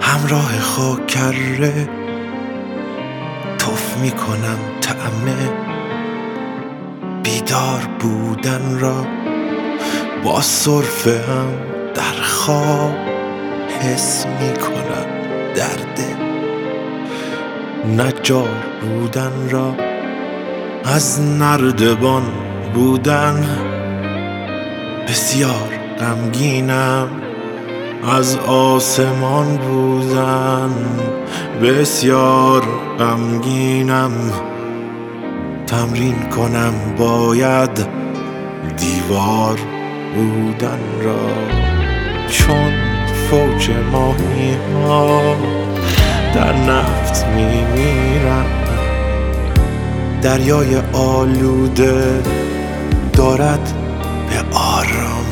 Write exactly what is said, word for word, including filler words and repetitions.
همراه خاک کره تف میکنم طعم بیدار بودن را، با سرفه هم در خواب حس میکنم درد نجار بودن را. از نردبان بودن بسیار غمگینم، از آسمان بودن بسیار غمگینم. تمرین کنم باید دیوار بودن را، چون فوج ماهی ها در نفت میمیرم. دریای آلوده دارد به آرامی